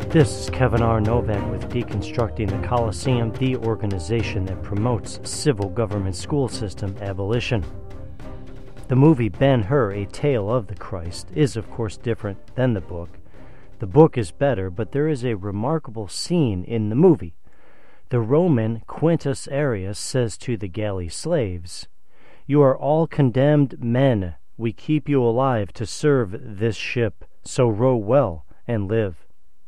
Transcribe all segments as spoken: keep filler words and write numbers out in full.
This is Kevin R. Novak with Deconstructing the Coliseum, the organization that promotes civil government school system abolition. The movie Ben-Hur, A Tale of the Christ, is of course different than the book. The book is better, but there is a remarkable scene in the movie. The Roman Quintus Arrius says to the galley slaves, "You are all condemned men. We keep you alive to serve this ship, so row well and live."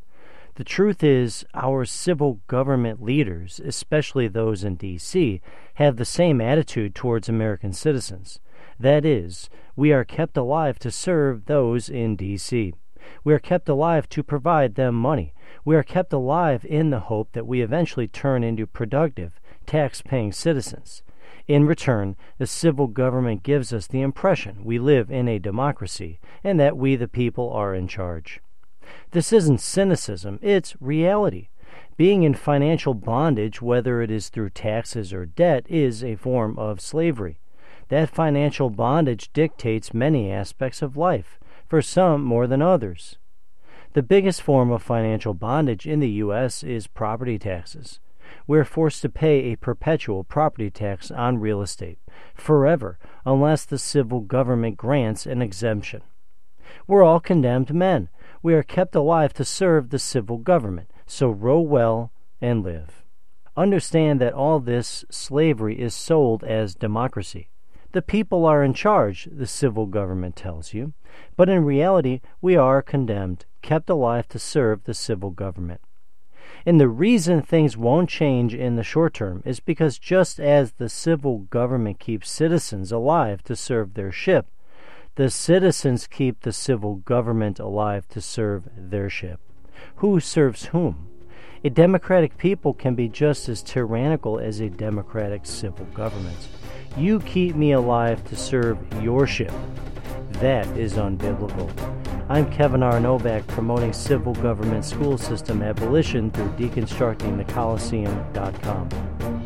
The truth is, our civil government leaders, especially those in D C, have the same attitude towards American citizens. That is, we are kept alive to serve those in D C. We are kept alive to provide them money. We are kept alive in the hope that we eventually turn into productive, tax-paying citizens. In return, the civil government gives us the impression we live in a democracy and that we the people are in charge. This isn't cynicism, it's reality. Being in financial bondage, whether it is through taxes or debt, is a form of slavery. That financial bondage dictates many aspects of life, for some more than others. The biggest form of financial bondage in the U S is property taxes. We're forced to pay a perpetual property tax on real estate, forever, unless the civil government grants an exemption. We're all condemned men. We are kept alive to serve the civil government, so row well and live. Understand that all this slavery is sold as democracy. The people are in charge, the civil government tells you, but in reality we are condemned, kept alive to serve the civil government. And the reason things won't change in the short term is because just as the civil government keeps citizens alive to serve their ship, the citizens keep the civil government alive to serve their ship. Who serves whom? A democratic people can be just as tyrannical as a democratic civil government. You keep me alive to serve your ship. That is unbiblical. I'm Kevin R. Novak, promoting civil government school system abolition through deconstructing the coliseum dot com.